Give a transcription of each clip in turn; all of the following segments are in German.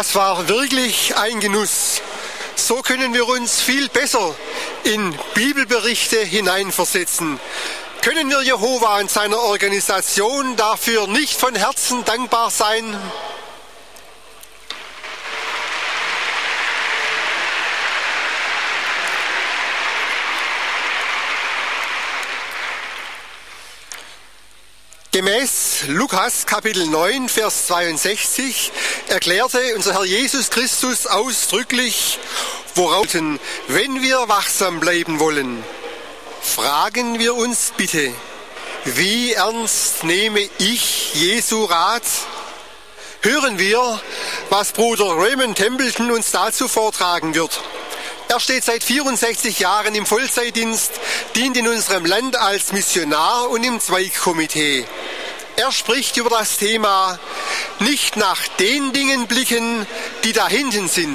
Das war wirklich ein Genuss. So können wir uns viel besser in Bibelberichte hineinversetzen. Können wir Jehova und seiner Organisation dafür nicht von Herzen dankbar sein? Gemäß Lukas Kapitel 9, Vers 62 erklärte unser Herr Jesus Christus ausdrücklich, worauf, wenn wir wachsam bleiben wollen, fragen wir uns bitte, wie ernst nehme ich Jesu Rat? Hören wir, was Bruder Raymond Templeton uns dazu vortragen wird. Er steht seit 64 Jahren im Vollzeitdienst, dient in unserem Land als Missionar und im Zweigkomitee. Er spricht über das Thema nicht nach den Dingen blicken, die da hinten sind.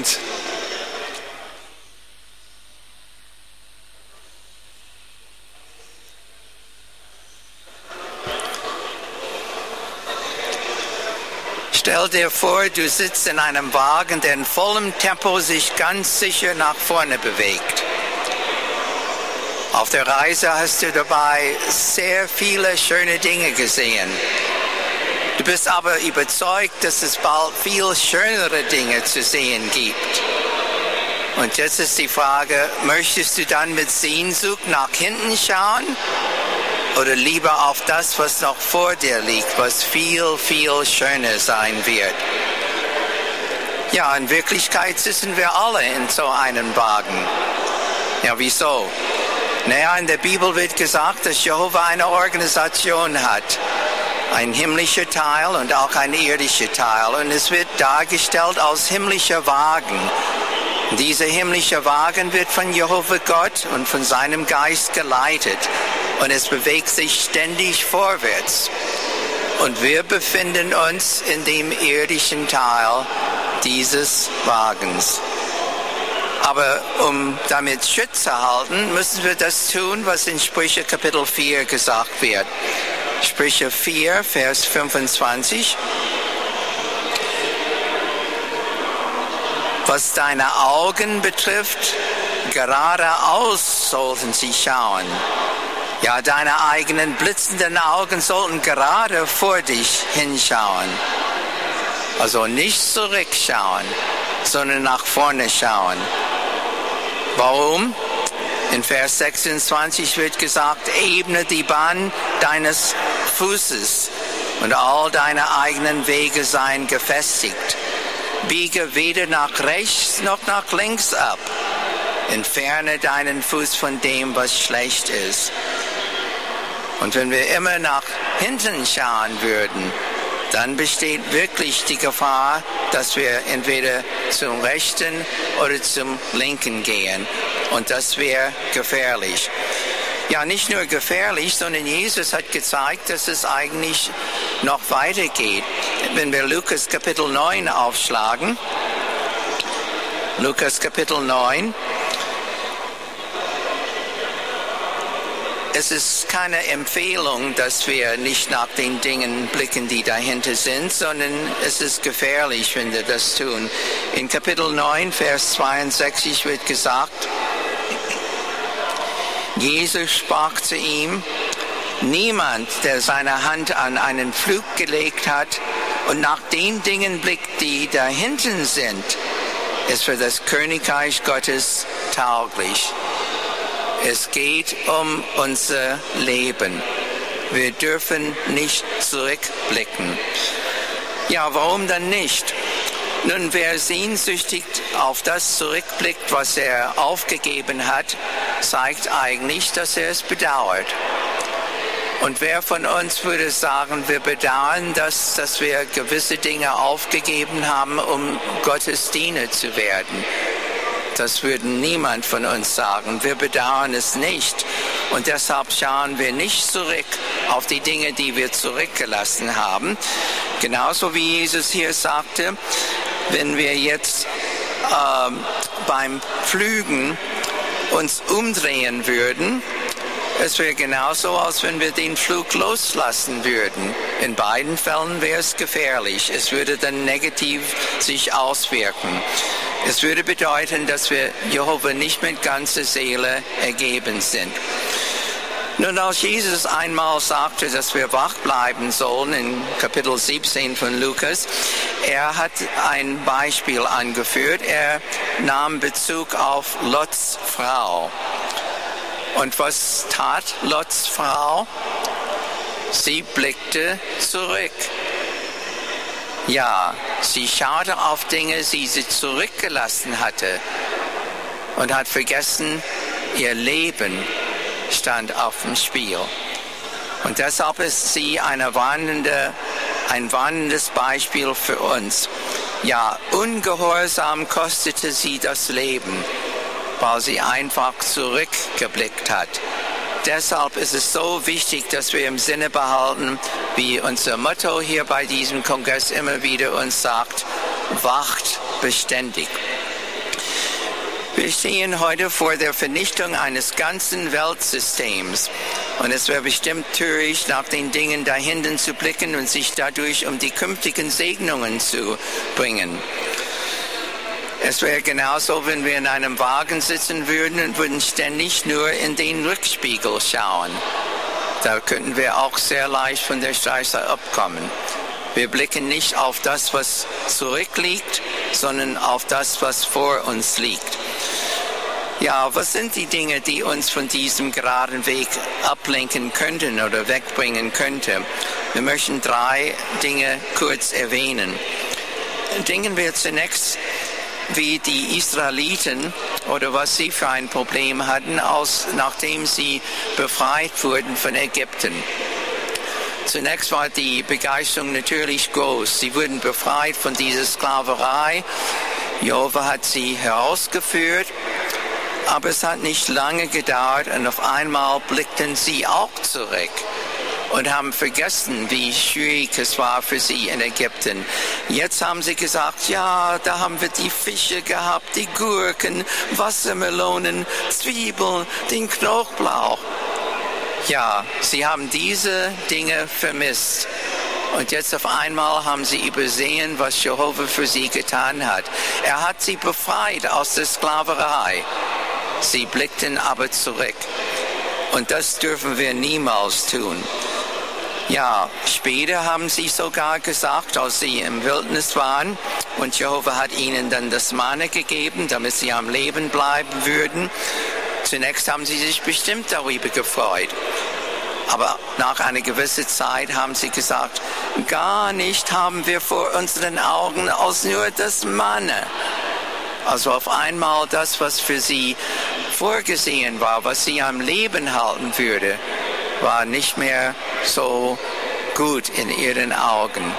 Stell dir vor, du sitzt in einem Wagen, der in vollem Tempo sich ganz sicher nach vorne bewegt. Auf der Reise hast du dabei sehr viele schöne Dinge gesehen. Du bist aber überzeugt, dass es bald viel schönere Dinge zu sehen gibt. Und jetzt ist die Frage, möchtest du dann mit Sehnsucht nach hinten schauen? Oder lieber auf das, was noch vor dir liegt, was viel, viel schöner sein wird. Ja, in Wirklichkeit sitzen wir alle in so einem Wagen. Ja, wieso? Naja, in der Bibel wird gesagt, dass Jehova eine Organisation hat. Ein himmlischer Teil und auch ein irdischer Teil. Und es wird dargestellt als himmlischer Wagen. Dieser himmlische Wagen wird von Jehova Gott und von seinem Geist geleitet. Und es bewegt sich ständig vorwärts. Und wir befinden uns in dem irdischen Teil dieses Wagens. Aber um damit Schritt zu halten, müssen wir das tun, was in Sprüche Kapitel 4 gesagt wird. Sprüche 4, Vers 25. Was deine Augen betrifft, geradeaus sollten sie schauen. Ja, deine eigenen blitzenden Augen sollten gerade vor dich hinschauen. Also nicht zurückschauen, sondern nach vorne schauen. Warum? In Vers 26 wird gesagt, ebne die Bahn deines Fußes und all deine eigenen Wege seien gefestigt. Biege weder nach rechts noch nach links ab. Entferne deinen Fuß von dem, was schlecht ist. Und wenn wir immer nach hinten schauen würden, dann besteht wirklich die Gefahr, dass wir entweder zum Rechten oder zum Linken gehen. Und das wäre gefährlich. Ja, nicht nur gefährlich, sondern Jesus hat gezeigt, dass es eigentlich noch weitergeht. Wenn wir Lukas Kapitel 9 aufschlagen, Lukas Kapitel 9, es ist keine Empfehlung, dass wir nicht nach den Dingen blicken, die dahinter sind, sondern es ist gefährlich, wenn wir das tun. In Kapitel 9, Vers 62 wird gesagt, Jesus sprach zu ihm, niemand, der seine Hand an einen Pflug gelegt hat und nach den Dingen blickt, die da hinten sind, ist für das Königreich Gottes tauglich. Es geht um unser Leben. Wir dürfen nicht zurückblicken. Ja, warum dann nicht? Nun, wer sehnsüchtig auf das zurückblickt, was er aufgegeben hat, zeigt eigentlich, dass er es bedauert. Und wer von uns würde sagen, wir bedauern, dass wir gewisse Dinge aufgegeben haben, um Gottes Diener zu werden? Das würde niemand von uns sagen. Wir bedauern es nicht. Und deshalb schauen wir nicht zurück auf die Dinge, die wir zurückgelassen haben. Genauso wie Jesus hier sagte, wenn wir jetzt beim Pflügen uns umdrehen würden Es wäre genauso, als wenn wir den Flug loslassen würden. In beiden Fällen wäre es gefährlich. Es würde dann negativ sich auswirken. Es würde bedeuten, dass wir Jehova nicht mit ganzer Seele ergeben sind. Nun, als Jesus einmal sagte, dass wir wach bleiben sollen, in Kapitel 17 von Lukas, er hat ein Beispiel angeführt. Er nahm Bezug auf Lots Frau. Und was tat Lots Frau? Sie blickte zurück. Ja, sie schaute auf Dinge, die sie zurückgelassen hatte und hat vergessen, ihr Leben stand auf dem Spiel. Und deshalb ist sie ein warnendes Beispiel für uns. Ja, Ungehorsam kostete sie das Leben, weil sie einfach zurückgeblickt hat. Deshalb ist es so wichtig, dass wir im Sinne behalten, wie unser Motto hier bei diesem Kongress immer wieder uns sagt, wacht beständig. Wir stehen heute vor der Vernichtung eines ganzen Weltsystems. Und es wäre bestimmt töricht, nach den Dingen dahinten zu blicken und sich dadurch um die künftigen Segnungen zu bringen. Es wäre genauso, wenn wir in einem Wagen sitzen würden und würden ständig nur in den Rückspiegel schauen. Da könnten wir auch sehr leicht von der Straße abkommen. Wir blicken nicht auf das, was zurückliegt, sondern auf das, was vor uns liegt. Ja, was sind die Dinge, die uns von diesem geraden Weg ablenken könnten oder wegbringen könnten? Wir möchten 3 Dinge kurz erwähnen. Denken wir zunächst, wie die Israeliten oder was sie für ein Problem hatten, nachdem sie befreit wurden von Ägypten. Zunächst war die Begeisterung natürlich groß. Sie wurden befreit von dieser Sklaverei. Jehova hat sie herausgeführt. Aber es hat nicht lange gedauert und auf einmal blickten sie auch zurück und haben vergessen, wie schwierig es war für sie in Ägypten. Jetzt haben sie gesagt, ja, da haben wir die Fische gehabt, die Gurken, Wassermelonen, Zwiebeln, den Knoblauch. Ja, sie haben diese Dinge vermisst. Und jetzt auf einmal haben sie übersehen, was Jehova für sie getan hat. Er hat sie befreit aus der Sklaverei. Sie blickten aber zurück. Und das dürfen wir niemals tun. Ja, später haben sie sogar gesagt, als sie im Wildnis waren, und Jehova hat ihnen dann das Manna gegeben, damit sie am Leben bleiben würden. Zunächst haben sie sich bestimmt darüber gefreut. Aber nach einer gewissen Zeit haben sie gesagt, gar nicht haben wir vor unseren Augen als nur das Manna. Also auf einmal das, was für sie vorgesehen war, was sie am Leben halten würde, war nicht mehr so gut in ihren Augen.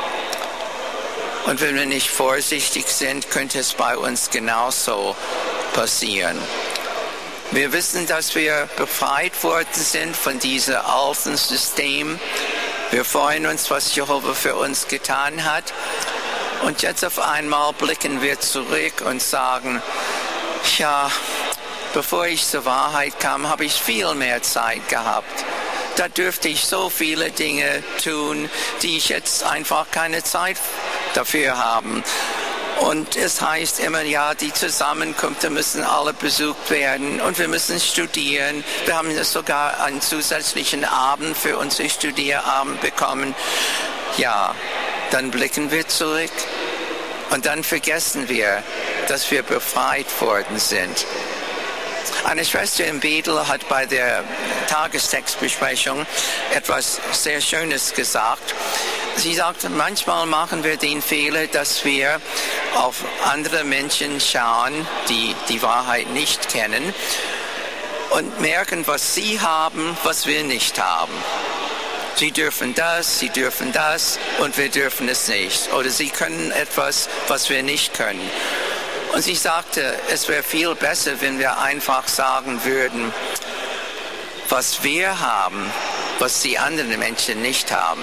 Und wenn wir nicht vorsichtig sind, könnte es bei uns genauso passieren. Wir wissen, dass wir befreit worden sind von diesem alten System. Wir freuen uns, was Jehova für uns getan hat. Und jetzt auf einmal blicken wir zurück und sagen, ja, bevor ich zur Wahrheit kam, habe ich viel mehr Zeit gehabt. Da dürfte ich so viele Dinge tun, die ich jetzt einfach keine Zeit dafür habe. Und es heißt immer, ja, die Zusammenkünfte müssen alle besucht werden und wir müssen studieren. Wir haben sogar einen zusätzlichen Abend für unsere Studierabend bekommen. Ja, dann blicken wir zurück und dann vergessen wir, dass wir befreit worden sind. Eine Schwester in Bethel hat bei der Tagestextbesprechung etwas sehr Schönes gesagt. Sie sagt, manchmal machen wir den Fehler, dass wir auf andere Menschen schauen, die die Wahrheit nicht kennen und merken, was sie haben, was wir nicht haben. Sie dürfen das und wir dürfen es nicht. Oder sie können etwas, was wir nicht können. Und sie sagte, es wäre viel besser, wenn wir einfach sagen würden, was wir haben, was die anderen Menschen nicht haben.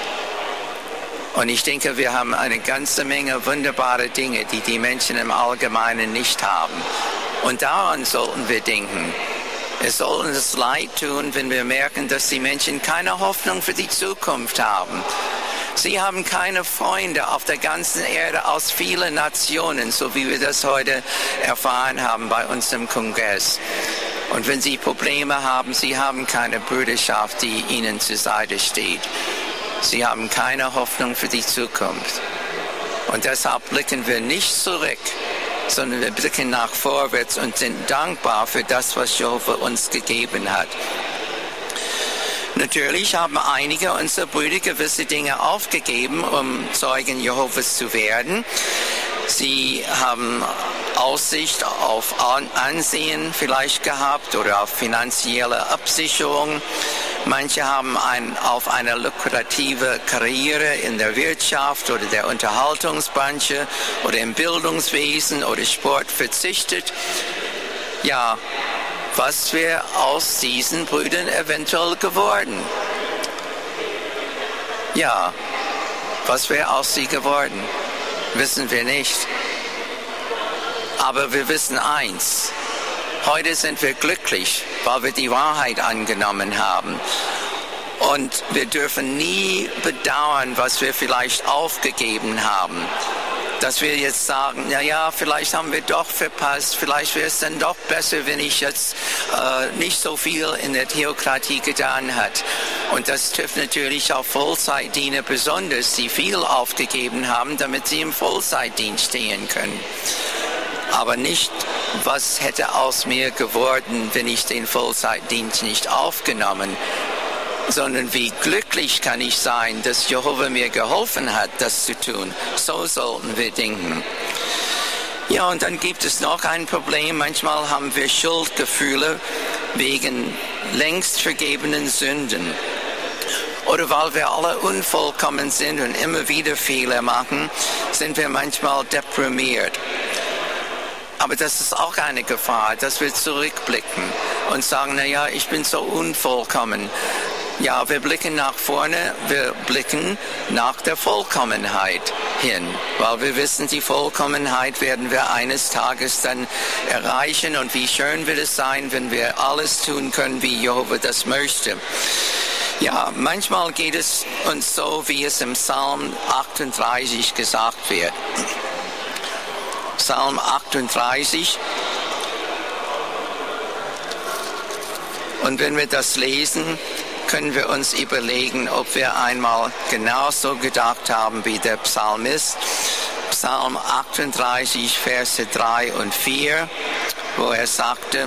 Und ich denke, wir haben eine ganze Menge wunderbare Dinge, die die Menschen im Allgemeinen nicht haben. Und daran sollten wir denken. Es soll uns leid tun, wenn wir merken, dass die Menschen keine Hoffnung für die Zukunft haben. Sie haben keine Freunde auf der ganzen Erde aus vielen Nationen, so wie wir das heute erfahren haben bei uns im Kongress. Und wenn Sie Probleme haben, Sie haben keine Brüderschaft, die Ihnen zur Seite steht. Sie haben keine Hoffnung für die Zukunft. Und deshalb blicken wir nicht zurück, sondern wir blicken nach vorwärts und sind dankbar für das, was Jehova uns gegeben hat. Natürlich haben einige unserer Brüder gewisse Dinge aufgegeben, um Zeugen Jehovas zu werden. Sie haben Aussicht auf Ansehen vielleicht gehabt oder auf finanzielle Absicherung. Manche haben auf eine lukrative Karriere in der Wirtschaft oder der Unterhaltungsbranche oder im Bildungswesen oder Sport verzichtet. Ja, was wäre aus diesen Brüdern eventuell geworden? Ja, was wäre aus sie geworden? Wissen wir nicht. Aber wir wissen eins. Heute sind wir glücklich, weil wir die Wahrheit angenommen haben. Und wir dürfen nie bedauern, was wir vielleicht aufgegeben haben. Dass wir jetzt sagen, ja, vielleicht haben wir doch verpasst, vielleicht wäre es dann doch besser, wenn ich jetzt nicht so viel in der Theokratie getan hat. Und das trifft natürlich auf Vollzeitdiener besonders, die viel aufgegeben haben, damit sie im Vollzeitdienst stehen können. Aber nicht, was hätte aus mir geworden, wenn ich den Vollzeitdienst nicht aufgenommen, sondern wie glücklich kann ich sein, dass Jehova mir geholfen hat, das zu tun. So sollten wir denken. Ja, und dann gibt es noch ein Problem. Manchmal haben wir Schuldgefühle wegen längst vergebenen Sünden. Oder weil wir alle unvollkommen sind und immer wieder Fehler machen, sind wir manchmal deprimiert. Aber das ist auch eine Gefahr, dass wir zurückblicken und sagen, ich bin so unvollkommen. Ja, wir blicken nach vorne, wir blicken nach der Vollkommenheit hin, weil wir wissen, die Vollkommenheit werden wir eines Tages dann erreichen und wie schön wird es sein, wenn wir alles tun können, wie Jehova das möchte. Ja, manchmal geht es uns so, wie es im Psalm 38 gesagt wird. Psalm 38. Und wenn wir das lesen, können wir uns überlegen, ob wir einmal genauso gedacht haben wie der Psalmist. Psalm 38, Verse 3 und 4, wo er sagte,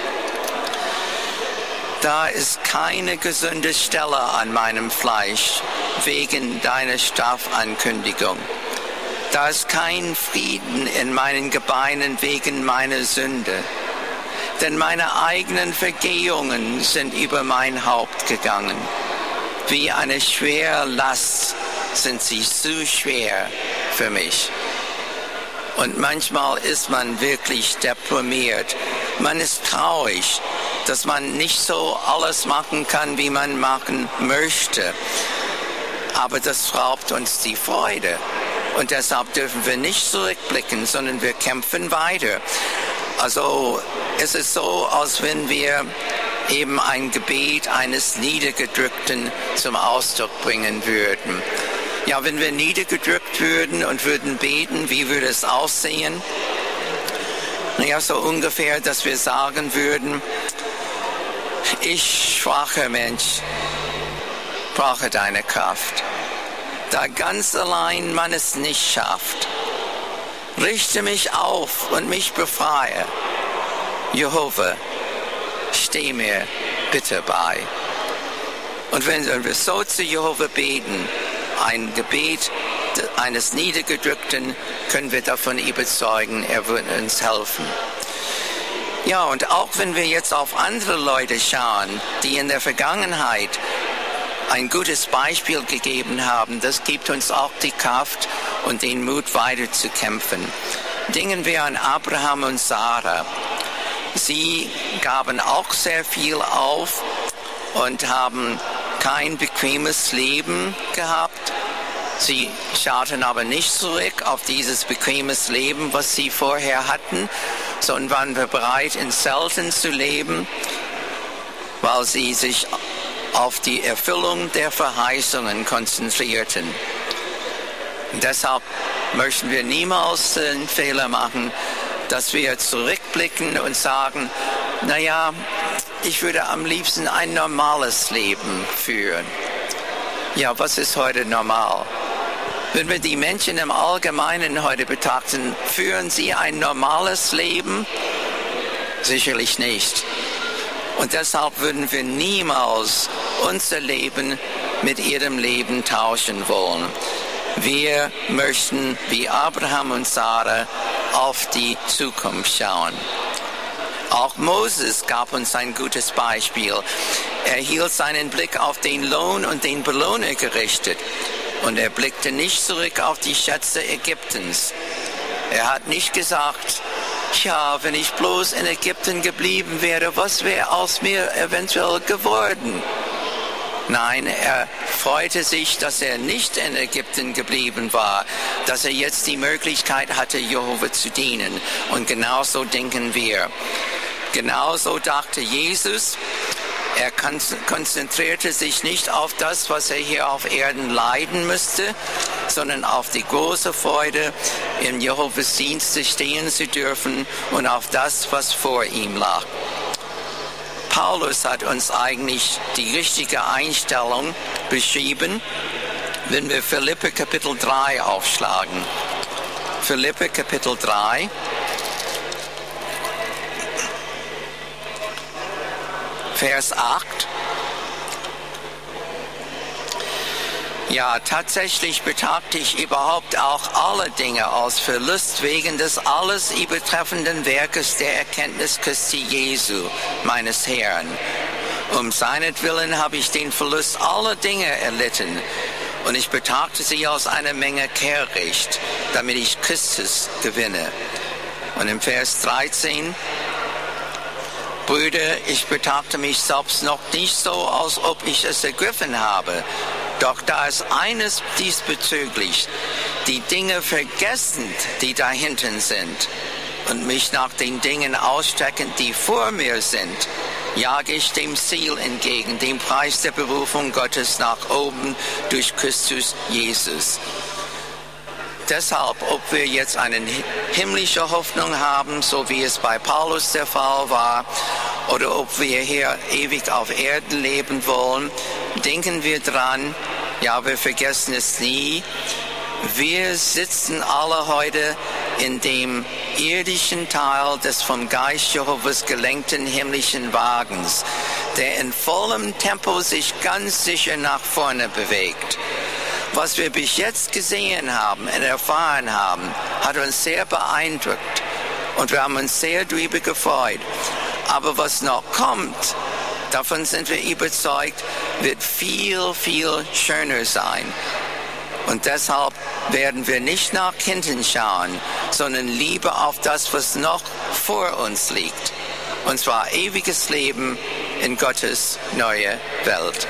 da ist keine gesunde Stelle an meinem Fleisch wegen deiner Strafankündigung. Da ist kein Frieden in meinen Gebeinen wegen meiner Sünde. Denn meine eigenen Vergehungen sind über mein Haupt gegangen. Wie eine schwere Last sind sie zu schwer für mich. Und manchmal ist man wirklich deprimiert. Man ist traurig, dass man nicht so alles machen kann, wie man machen möchte. Aber das raubt uns die Freude. Und deshalb dürfen wir nicht zurückblicken, sondern wir kämpfen weiter. Also es ist so, als wenn wir eben ein Gebet eines Niedergedrückten zum Ausdruck bringen würden. Ja, wenn wir niedergedrückt würden und würden beten, wie würde es aussehen? So ungefähr, dass wir sagen würden, ich, schwacher Mensch, brauche deine Kraft. Da ganz allein man es nicht schafft. Richte mich auf und mich befreie. Jehova, steh mir bitte bei. Und wenn wir so zu Jehova beten, ein Gebet eines Niedergedrückten, können wir davon überzeugen, er wird uns helfen. Ja, und auch wenn wir jetzt auf andere Leute schauen, die in der Vergangenheit ein gutes Beispiel gegeben haben, das gibt uns auch die Kraft und den Mut, weiter zu kämpfen. Denken wir an Abraham und Sarah. Sie gaben auch sehr viel auf und haben kein bequemes Leben gehabt. Sie schauten aber nicht zurück auf dieses bequemes Leben, was sie vorher hatten, sondern waren bereit, in Zelten zu leben. weil sie sich auf die Erfüllung der Verheißungen konzentrierten. Und deshalb möchten wir niemals den Fehler machen, dass wir zurückblicken und sagen, naja, ich würde am liebsten ein normales Leben führen. Ja, was ist heute normal? Wenn wir die Menschen im Allgemeinen heute betrachten, führen sie ein normales Leben? Sicherlich nicht. Und deshalb würden wir niemals unser Leben mit ihrem Leben tauschen wollen. Wir möchten, wie Abraham und Sarah, auf die Zukunft schauen. Auch Moses gab uns ein gutes Beispiel. Er hielt seinen Blick auf den Lohn und den Belohner gerichtet. Und er blickte nicht zurück auf die Schätze Ägyptens. Er hat nicht gesagt, ja, wenn ich bloß in Ägypten geblieben wäre, was wäre aus mir eventuell geworden? Nein, er freute sich, dass er nicht in Ägypten geblieben war, dass er jetzt die Möglichkeit hatte, Jehova zu dienen. Und genauso denken wir. Genauso dachte Jesus. Er konzentrierte sich nicht auf das, was er hier auf Erden leiden müsste, sondern auf die große Freude, im Jehovas Dienste stehen zu dürfen und auf das, was vor ihm lag. Paulus hat uns eigentlich die richtige Einstellung beschrieben, wenn wir Philipper Kapitel 3 aufschlagen. Philipper Kapitel 3. Vers 8. Ja, tatsächlich betrachte ich überhaupt auch alle Dinge als Verlust wegen des alles übertreffenden Werkes der Erkenntnis Christi Jesu, meines Herrn. Um seinetwillen habe ich den Verlust aller Dinge erlitten und ich betrachte sie als eine Menge Kehricht, damit ich Christus gewinne. Und im Vers 13, Brüder, ich betrachte mich selbst noch nicht so, als ob ich es ergriffen habe. Doch da ist eines diesbezüglich, die Dinge vergessend, die dahinten sind, und mich nach den Dingen ausstreckend, die vor mir sind, jage ich dem Ziel entgegen, dem Preis der Berufung Gottes nach oben durch Christus Jesus. Deshalb, ob wir jetzt eine himmlische Hoffnung haben, so wie es bei Paulus der Fall war, oder ob wir hier ewig auf Erden leben wollen, denken wir dran, ja, wir vergessen es nie, wir sitzen alle heute in dem irdischen Teil des vom Geist Jehovas gelenkten himmlischen Wagens, der in vollem Tempo sich ganz sicher nach vorne bewegt. Was wir bis jetzt gesehen haben und erfahren haben, hat uns sehr beeindruckt und wir haben uns sehr darüber gefreut. Aber was noch kommt, davon sind wir überzeugt, wird viel, viel schöner sein. Und deshalb werden wir nicht nach hinten schauen, sondern lieber auf das, was noch vor uns liegt. Und zwar ewiges Leben in Gottes neue Welt.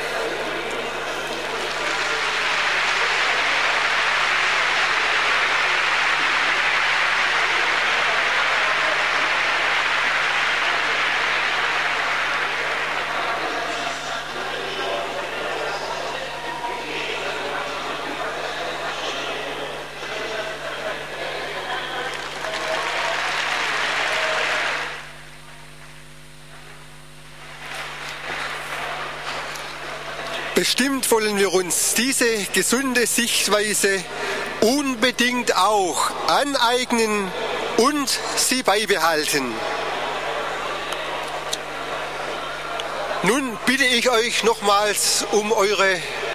Bestimmt wollen wir uns diese gesunde Sichtweise unbedingt auch aneignen und sie beibehalten. Nun bitte ich euch nochmals um eure